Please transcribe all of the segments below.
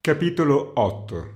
Capitolo 8.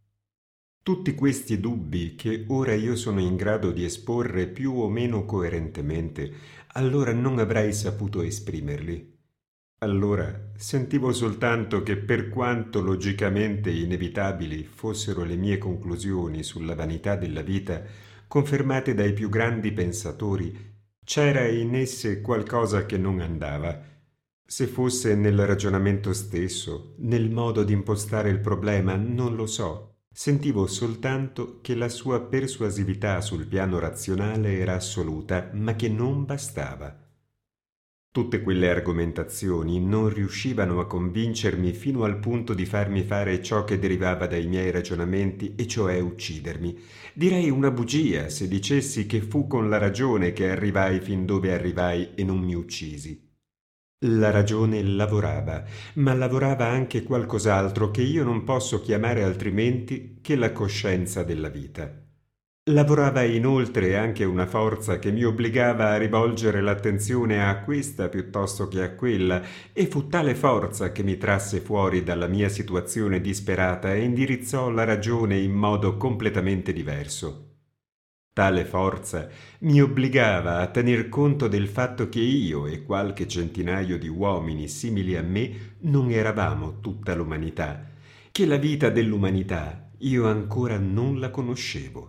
Tutti questi dubbi che ora io sono in grado di esporre più o meno coerentemente, allora non avrei saputo esprimerli. Allora sentivo soltanto che per quanto logicamente inevitabili fossero le mie conclusioni sulla vanità della vita, confermate dai più grandi pensatori, c'era in esse qualcosa che non andava. Se fosse nel ragionamento stesso, nel modo di impostare il problema, non lo so. Sentivo soltanto che la sua persuasività sul piano razionale era assoluta, ma che non bastava. Tutte quelle argomentazioni non riuscivano a convincermi fino al punto di farmi fare ciò che derivava dai miei ragionamenti, e cioè uccidermi. Direi una bugia se dicessi che fu con la ragione che arrivai fin dove arrivai e non mi uccisi. La ragione lavorava, ma lavorava anche qualcos'altro che io non posso chiamare altrimenti che la coscienza della vita. Lavorava inoltre anche una forza che mi obbligava a rivolgere l'attenzione a questa piuttosto che a quella, e fu tale forza che mi trasse fuori dalla mia situazione disperata e indirizzò la ragione in modo completamente diverso. Tale forza mi obbligava a tener conto del fatto che io e qualche centinaio di uomini simili a me non eravamo tutta l'umanità, che la vita dell'umanità io ancora non la conoscevo.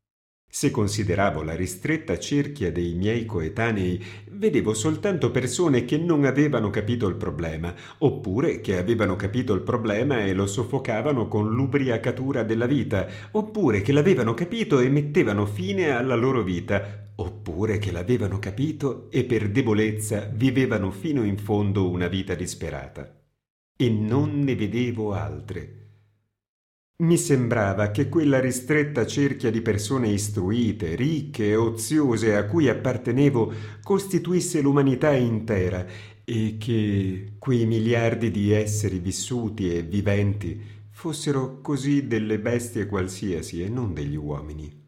Se consideravo la ristretta cerchia dei miei coetanei, vedevo soltanto persone che non avevano capito il problema, oppure che avevano capito il problema e lo soffocavano con l'ubriacatura della vita, oppure che l'avevano capito e mettevano fine alla loro vita, oppure che l'avevano capito e per debolezza vivevano fino in fondo una vita disperata. E non ne vedevo altre. Mi sembrava che quella ristretta cerchia di persone istruite, ricche e oziose a cui appartenevo costituisse l'umanità intera, e che quei miliardi di esseri vissuti e viventi fossero così delle bestie qualsiasi e non degli uomini.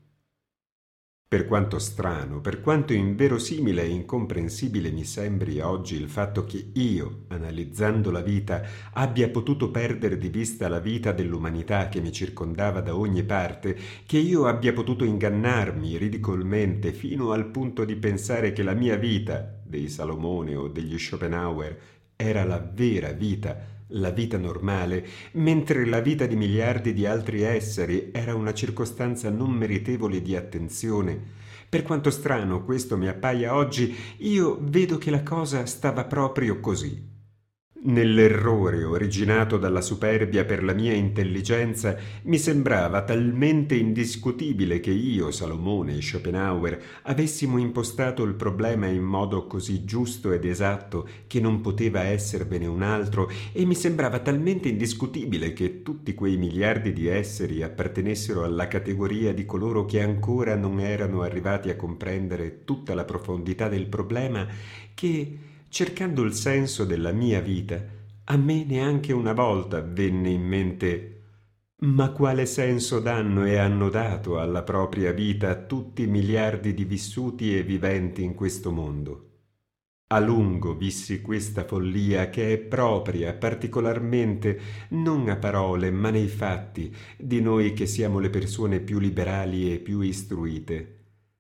Per quanto strano, per quanto inverosimile e incomprensibile mi sembri oggi il fatto che io, analizzando la vita, abbia potuto perdere di vista la vita dell'umanità che mi circondava da ogni parte, che io abbia potuto ingannarmi ridicolmente fino al punto di pensare che la mia vita, dei Salomone o degli Schopenhauer, era la vera vita, la vita normale, mentre la vita di miliardi di altri esseri era una circostanza non meritevole di attenzione. Per quanto strano questo mi appaia oggi, io vedo che la cosa stava proprio così. Nell'errore originato dalla superbia per la mia intelligenza, mi sembrava talmente indiscutibile che io, Salomone e Schopenhauer avessimo impostato il problema in modo così giusto ed esatto che non poteva esservene un altro, e mi sembrava talmente indiscutibile che tutti quei miliardi di esseri appartenessero alla categoria di coloro che ancora non erano arrivati a comprendere tutta la profondità del problema, che cercando il senso della mia vita, a me neanche una volta venne in mente: ma quale senso danno e hanno dato alla propria vita tutti i miliardi di vissuti e viventi in questo mondo? A lungo vissi questa follia che è propria particolarmente, non a parole ma nei fatti, di noi che siamo le persone più liberali e più istruite.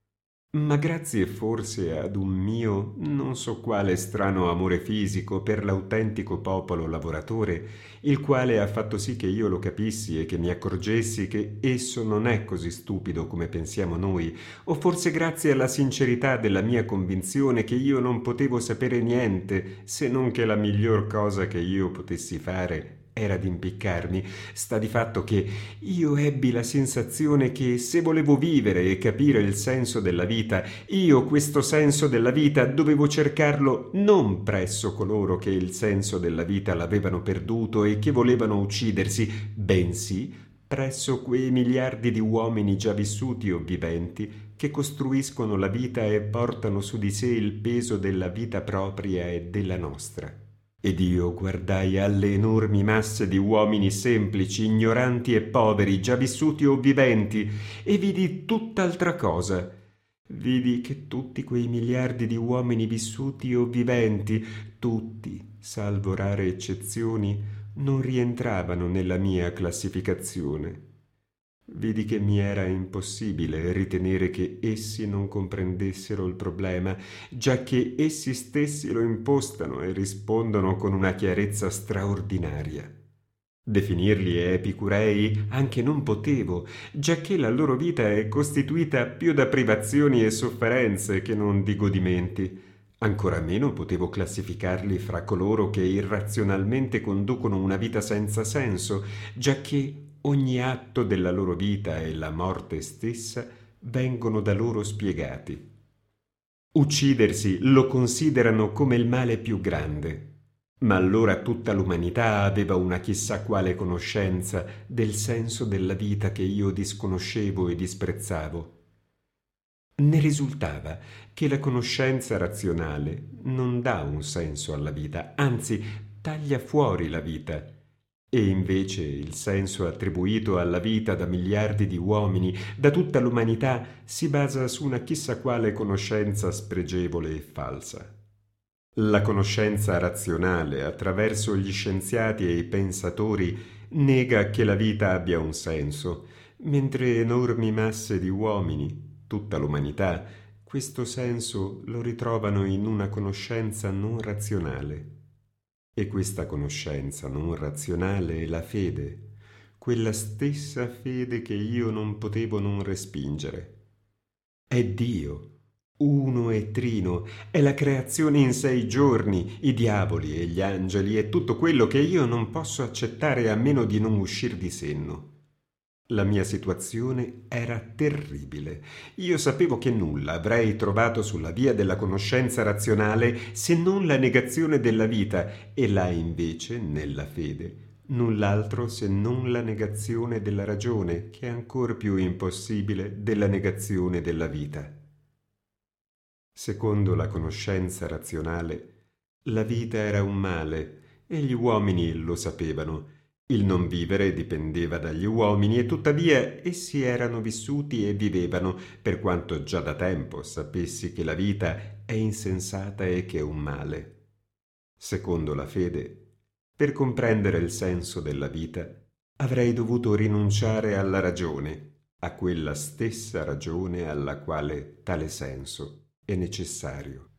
Ma grazie forse ad un mio non so quale strano amore fisico per l'autentico popolo lavoratore, il quale ha fatto sì che io lo capissi e che mi accorgessi che esso non è così stupido come pensiamo noi, o forse grazie alla sincerità della mia convinzione che io non potevo sapere niente, se non che la miglior cosa che io potessi fare era d'impiccarmi. Sta di fatto che io ebbi la sensazione che se volevo vivere e capire il senso della vita, io questo senso della vita dovevo cercarlo non presso coloro che il senso della vita l'avevano perduto e che volevano uccidersi, bensì presso quei miliardi di uomini già vissuti o viventi che costruiscono la vita e portano su di sé il peso della vita propria e della nostra. Ed io guardai alle enormi masse di uomini semplici, ignoranti e poveri, già vissuti o viventi, e vidi tutt'altra cosa. Vidi che tutti quei miliardi di uomini vissuti o viventi, tutti, salvo rare eccezioni, non rientravano nella mia classificazione. Vidi che mi era impossibile ritenere che essi non comprendessero il problema, giacché essi stessi lo impostano e rispondono con una chiarezza straordinaria. Definirli epicurei anche non potevo, giacché la loro vita è costituita più da privazioni e sofferenze che non di godimenti. Ancora meno potevo classificarli fra coloro che irrazionalmente conducono una vita senza senso, giacché ogni atto della loro vita e la morte stessa vengono da loro spiegati. Uccidersi lo considerano come il male più grande, ma allora tutta l'umanità aveva una chissà quale conoscenza del senso della vita che io disconoscevo e disprezzavo. Ne risultava che la conoscenza razionale non dà un senso alla vita, anzi taglia fuori la vita, e invece il senso attribuito alla vita da miliardi di uomini, da tutta l'umanità, si basa su una chissà quale conoscenza spregevole e falsa. La conoscenza razionale, attraverso gli scienziati e i pensatori, nega che la vita abbia un senso, mentre enormi masse di uomini, tutta l'umanità, questo senso lo ritrovano in una conoscenza non razionale. E questa conoscenza non razionale è la fede, quella stessa fede che io non potevo non respingere. È Dio, uno e trino, è la creazione in 6 giorni, i diavoli e gli angeli, è tutto quello che io non posso accettare a meno di non uscir di senno. La mia situazione era terribile. Io sapevo che nulla avrei trovato sulla via della conoscenza razionale se non la negazione della vita, e là invece, nella fede, null'altro se non la negazione della ragione, che è ancor più impossibile della negazione della vita. Secondo la conoscenza razionale, la vita era un male e gli uomini lo sapevano. Il non vivere dipendeva dagli uomini e tuttavia essi erano vissuti e vivevano, per quanto già da tempo sapessi che la vita è insensata e che è un male. Secondo la fede, per comprendere il senso della vita, avrei dovuto rinunciare alla ragione, a quella stessa ragione alla quale tale senso è necessario.